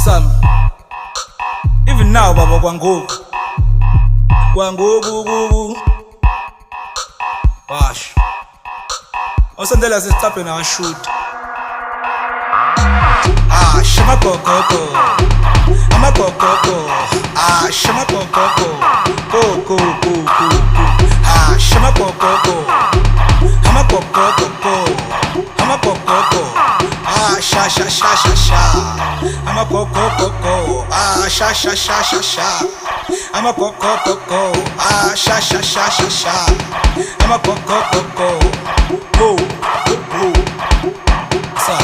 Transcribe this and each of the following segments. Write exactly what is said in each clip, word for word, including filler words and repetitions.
Sami. Even now baba kwangoku. Kwangoku kuku. Bash. Osandela sitaphe na shoot. Ah, shama kokoko. Ama kokoko. Ah, shama kokoko. Go go go go. Ah, shama kokoko. Ama kokoko. Ama kokoko. Ah, sha sha sha sha sha. Ama kokoko. Ah, sha sha sha sha sha. Ama kokoko. Ah, sha sha sha sha sha. Ama kokoko. Go go. Sa.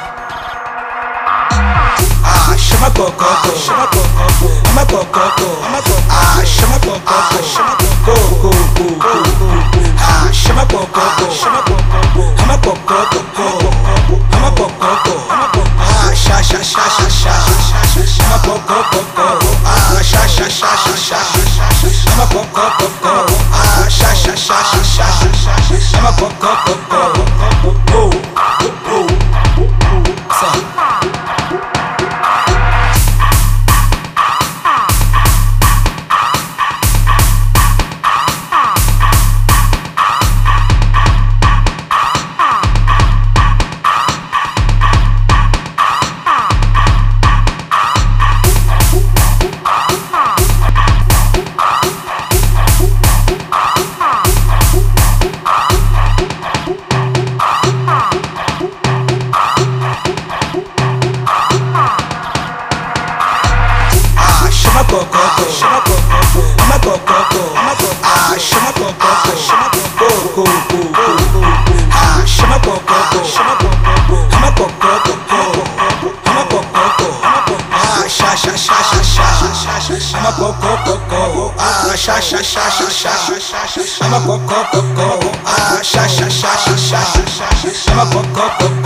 Ah, shama kokoko. Shama kokoko. Ama kokoko. Ama kokoko. Ah, shama kokoko. Shama kokoko. Go go go. Ah, shama kokoko. Shama kokoko. Ama kokoko. Ama kokoko. Ah, sha sha sha sha sha. Ama kokoko. Ah, sha sha sha sha sha. Ama kokoko. Ah, sha sha sha sha sha. Ama kokoko. Go go. Sa. Shama kokoko, shama kokoko, ama kokoko, ama kokoko, ah, shama kokoko, shama kokoko, go go go, ah, shama kokoko, shama kokoko, ama kokoko, ama kokoko, ah, sha sha sha sha sha, ama kokoko, ah, sha sha sha sha sha, ama kokoko, ah, sha sha sha sha sha, ama kokoko.